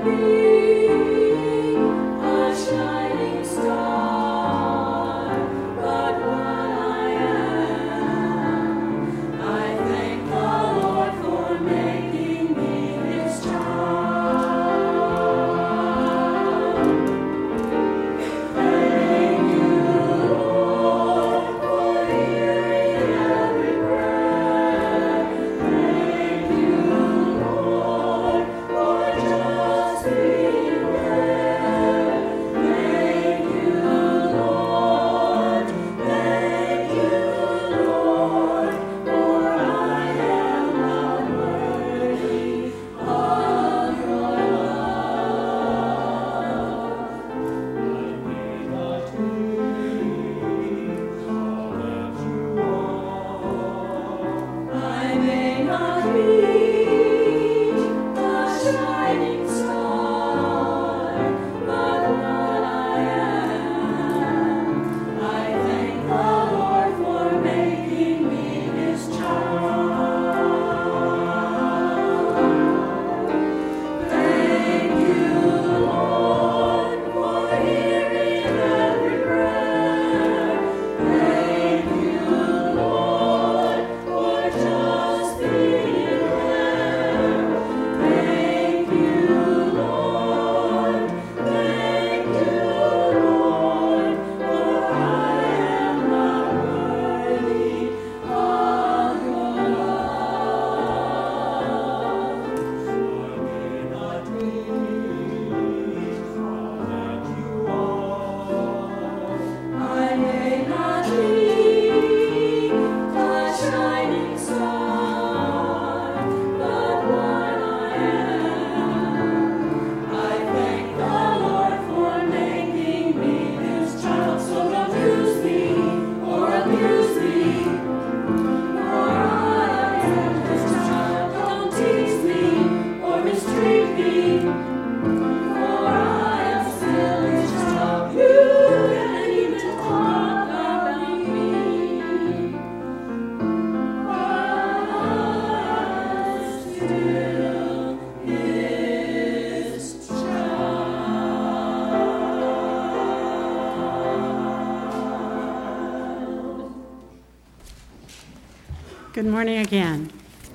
Good morning again.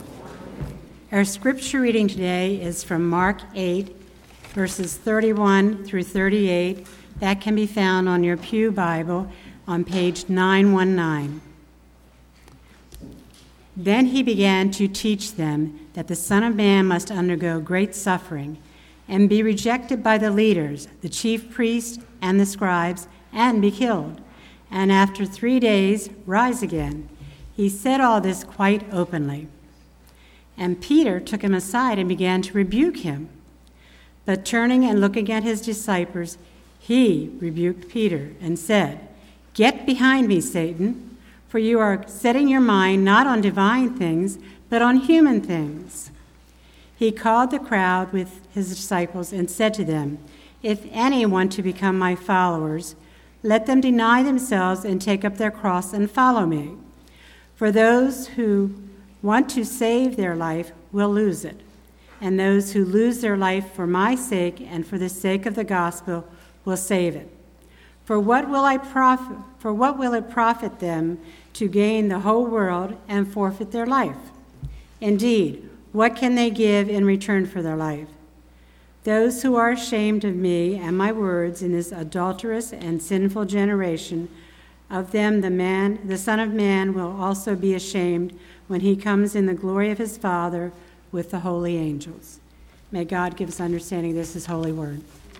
Our scripture reading today is from Mark 8, verses 31 through 38. That can be found on your Pew Bible on page 919. Then he began to teach them that the Son of Man must undergo great suffering and be rejected by the leaders, the chief priests and the scribes, and be killed, and after 3 days rise again. He said all this quite openly. And Peter took him aside and began to rebuke him. But turning and looking at his disciples, he rebuked Peter and said, "Get behind me, Satan, for you are setting your mind not on divine things, but on human things." He called the crowd with his disciples and said to them, "If any want to become my followers, let them deny themselves and take up their cross and follow me. For those who want to save their life will lose it, and those who lose their life for my sake and for the sake of the gospel will save it. For what will it profit them to gain the whole world and forfeit their life? Indeed, what can they give in return for their life? Those who are ashamed of me and my words in this adulterous and sinful generation, of them the Son of Man will also be ashamed when he comes in the glory of his Father with the holy angels." May God give us understanding of this, his holy word.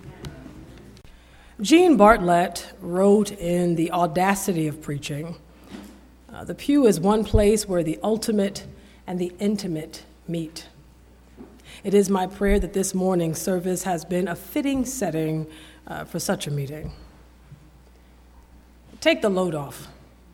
Jean Bartlett wrote in The Audacity of Preaching, "The pew is one place where the ultimate and the intimate meet." It is my prayer that this morning's service has been a fitting setting for such a meeting. Take the load off.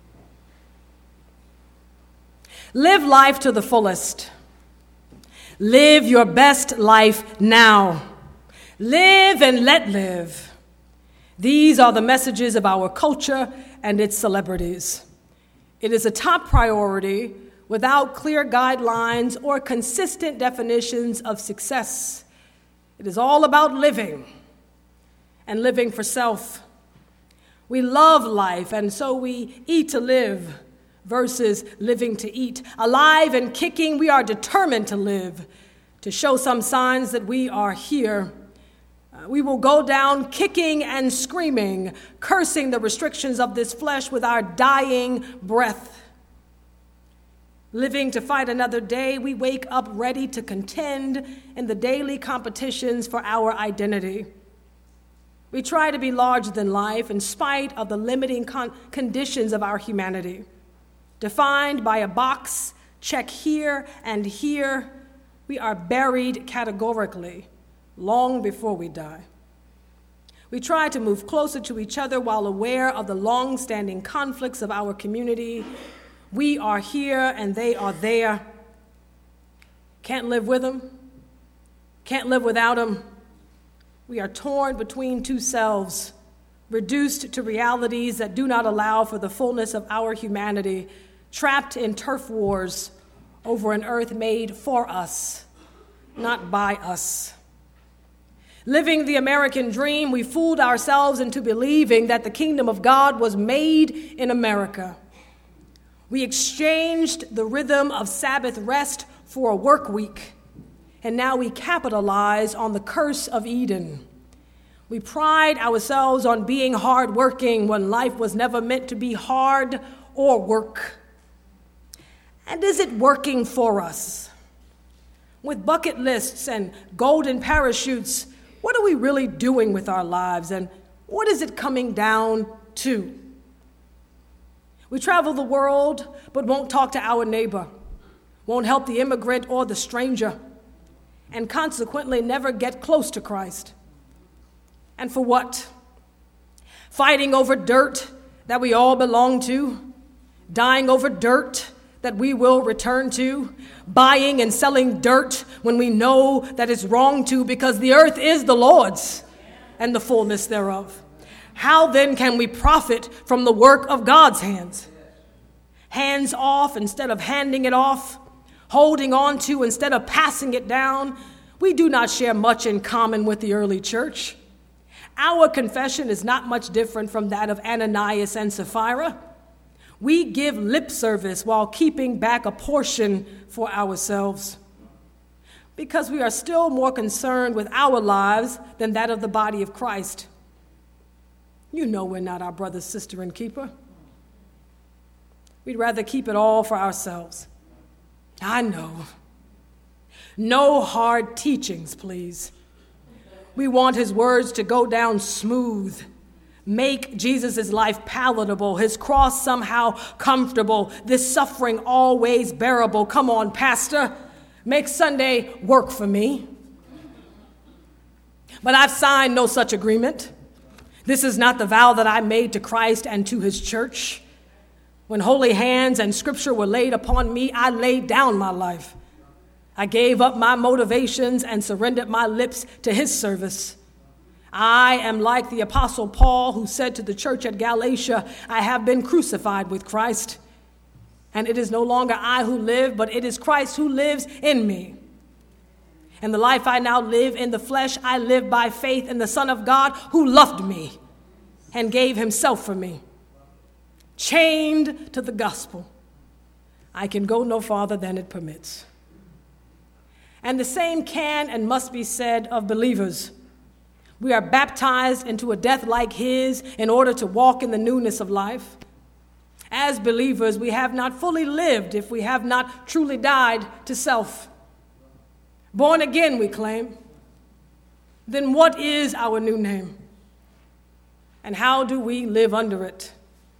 Live life to the fullest. Live your best life now. Live and let live. These are the messages of our culture and its celebrities. It is a top priority without clear guidelines or consistent definitions of success. It is all about living and living for self. We love life, and so we eat to live versus living to eat. Alive and kicking, we are determined to live, to show some signs that we are here. We will go down kicking and screaming, cursing the restrictions of this flesh with our dying breath. Living to fight another day, we wake up ready to contend in the daily competitions for our identity. We try to be larger than life in spite of the limiting conditions of our humanity. Defined by a box, check here and here, we are buried categorically long before we die. We try to move closer to each other while aware of the long-standing conflicts of our community. We are here and they are there. Can't live with them. Can't live without them. We are torn between two selves, reduced to realities that do not allow for the fullness of our humanity, trapped in turf wars over an earth made for us, not by us. Living the American dream, we fooled ourselves into believing that the kingdom of God was made in America. We exchanged the rhythm of Sabbath rest for a work week, and now we capitalize on the curse of Eden. We pride ourselves on being hardworking when life was never meant to be hard or work. And is it working for us? With bucket lists and golden parachutes, what are we really doing with our lives, and what is it coming down to? We travel the world, but won't talk to our neighbor, won't help the immigrant or the stranger, and consequently never get close to Christ. And for what? Fighting over dirt that we all belong to, dying over dirt that we will return to, buying and selling dirt when we know that it's wrong to, because the earth is the Lord's and the fullness thereof. How then can we profit from the work of God's hands? Hands off instead of handing it off, holding on to instead of passing it down. We do not share much in common with the early church. Our confession is not much different from that of Ananias and Sapphira. We give lip service while keeping back a portion for ourselves, because we are still more concerned with our lives than that of the body of Christ. You know we're not our brother, sister, and keeper. We'd rather keep it all for ourselves. I know. No hard teachings, please. We want his words to go down smooth. Make Jesus' life palatable, his cross somehow comfortable, this suffering always bearable. Come on, Pastor, make Sunday work for me. But I've signed no such agreement. This is not the vow that I made to Christ and to his church. When holy hands and scripture were laid upon me, I laid down my life. I gave up my motivations and surrendered my lips to his service. I am like the Apostle Paul, who said to the church at Galatia, I have been crucified with Christ, and it is no longer I who live, but it is Christ who lives in me. And the life I now live in the flesh, I live by faith in the Son of God who loved me and gave himself for me. Chained to the gospel, I can go no farther than it permits. And the same can and must be said of believers. We are baptized into a death like his in order to walk in the newness of life. As believers, we have not fully lived if we have not truly died to self. Born again, we claim. Then what is our new name? And how do we live under it?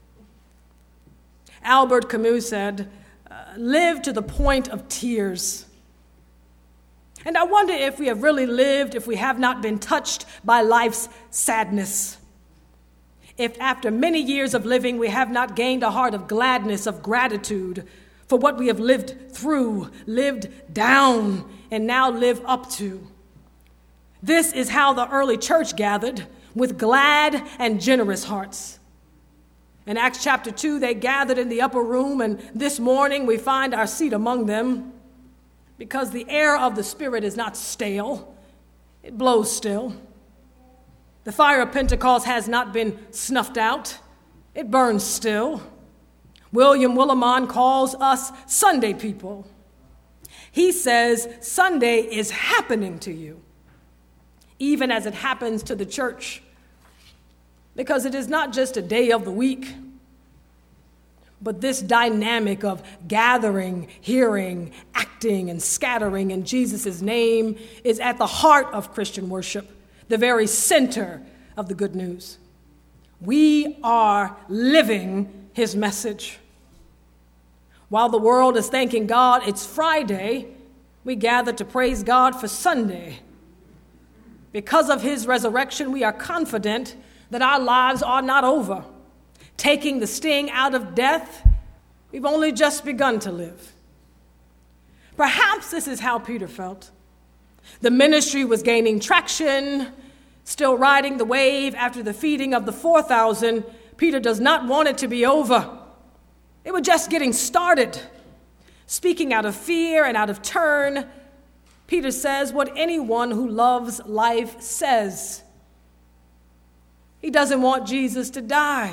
Albert Camus said, live to the point of tears. And I wonder if we have really lived if we have not been touched by life's sadness. If after many years of living we have not gained a heart of gladness, of gratitude for what we have lived through, lived down, and now live up to. This is how the early church gathered, with glad and generous hearts. In Acts chapter 2, they gathered in the upper room, and this morning we find our seat among them, because the air of the Spirit is not stale. It blows still. The fire of Pentecost has not been snuffed out. It burns still. William Willimon calls us Sunday people. He says Sunday is happening to you, even as it happens to the church, because it is not just a day of the week, but this dynamic of gathering, hearing, acting, and scattering in Jesus' name is at the heart of Christian worship, the very center of the good news. We are living his message. While the world is thanking God it's Friday, we gather to praise God for Sunday. Because of his resurrection, we are confident that our lives are not over. Taking the sting out of death, we've only just begun to live. Perhaps this is how Peter felt. The ministry was gaining traction, still riding the wave after the feeding of the 4,000. Peter does not want it to be over. They were just getting started. Speaking out of fear and out of turn, Peter says what anyone who loves life says. He doesn't want Jesus to die.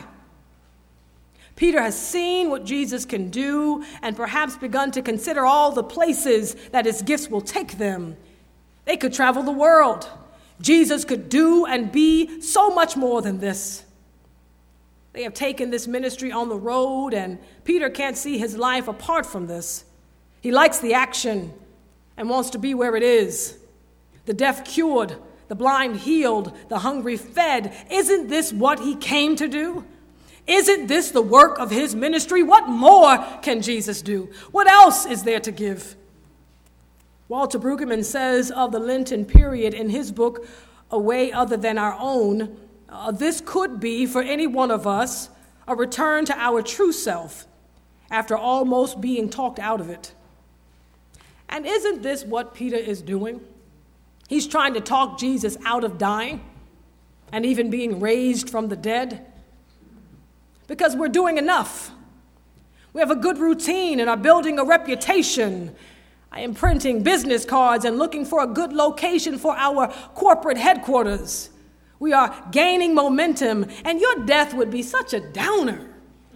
Peter has seen what Jesus can do and perhaps begun to consider all the places that his gifts will take them. They could travel the world. Jesus could do and be so much more than this. They have taken this ministry on the road, and Peter can't see his life apart from this. He likes the action and wants to be where it is. The deaf cured, the blind healed, the hungry fed. Isn't this what he came to do? Isn't this the work of his ministry? What more can Jesus do? What else is there to give? Walter Brueggemann says of the Lenten period in his book, A Way Other Than Our Own, this could be, for any one of us, a return to our true self after almost being talked out of it. And isn't this what Peter is doing? He's trying to talk Jesus out of dying and even being raised from the dead. Because we're doing enough. We have a good routine and are building a reputation. I am printing business cards and looking for a good location for our corporate headquarters. We are gaining momentum, and your death would be such a downer.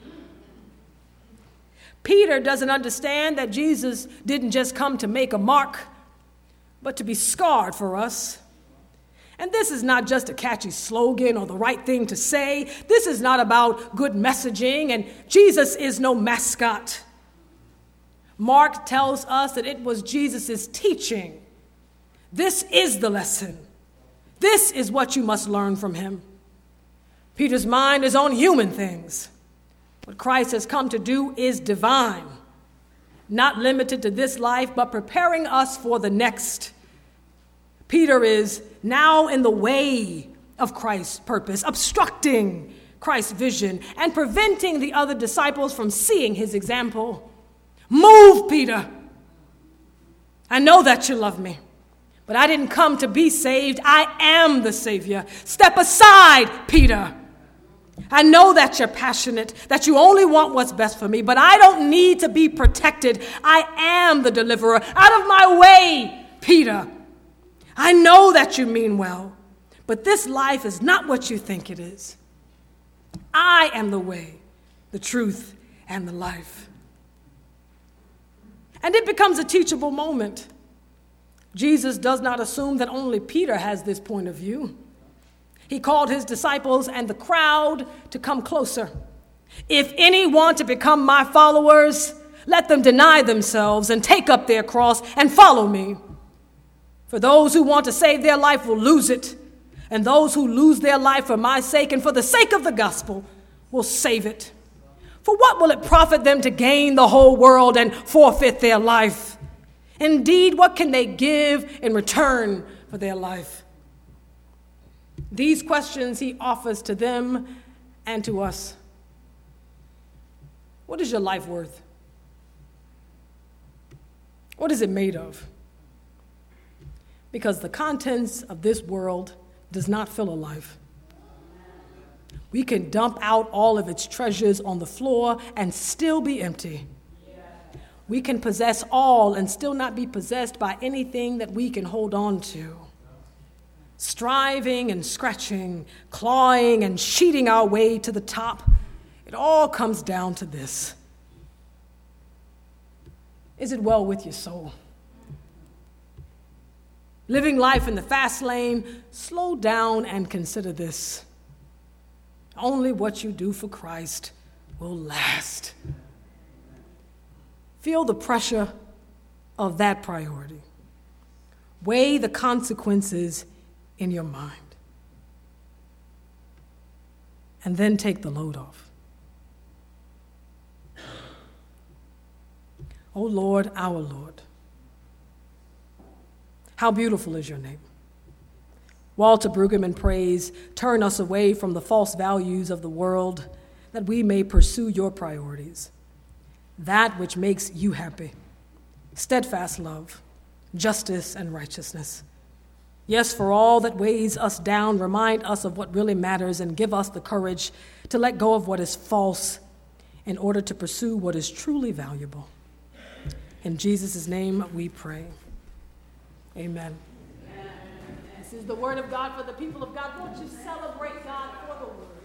Peter doesn't understand that Jesus didn't just come to make a mark, but to be scarred for us. And this is not just a catchy slogan or the right thing to say. This is not about good messaging, and Jesus is no mascot. Mark tells us that it was Jesus' teaching. This is the lesson. This is what you must learn from him. Peter's mind is on human things. What Christ has come to do is divine, not limited to this life, but preparing us for the next. Peter is now in the way of Christ's purpose, obstructing Christ's vision and preventing the other disciples from seeing his example. Move, Peter. I know that you love me, but I didn't come to be saved. I am the Savior. Step aside, Peter. I know that you're passionate, that you only want what's best for me, but I don't need to be protected. I am the deliverer. Out of my way, Peter. I know that you mean well, but this life is not what you think it is. I am the way, the truth, and the life. And it becomes a teachable moment. Jesus does not assume that only Peter has this point of view. He called his disciples and the crowd to come closer. If any want to become my followers, let them deny themselves and take up their cross and follow me. For those who want to save their life will lose it, and those who lose their life for my sake and for the sake of the gospel will save it. For what will it profit them to gain the whole world and forfeit their life? Indeed, what can they give in return for their life? These questions he offers to them and to us. What is your life worth? What is it made of? Because the contents of this world does not fill a life. We can dump out all of its treasures on the floor and still be empty. We can possess all and still not be possessed by anything that we can hold on to. striving and scratching, clawing and cheating our way to the top, it all comes down to this. Is it well with your soul? Living life in the fast lane, slow down and consider this. Only what you do for Christ will last. Feel the pressure of that priority. Weigh the consequences in your mind. And then take the load off. O Lord, our Lord, how beautiful is your name. Walter Brueggemann prays, turn us away from the false values of the world that we may pursue your priorities, that which makes you happy, steadfast love, justice, and righteousness. Yes, for all that weighs us down, remind us of what really matters and give us the courage to let go of what is false in order to pursue what is truly valuable. In Jesus' name we pray. Amen. This is the word of God for the people of God. Won't you celebrate God for the word?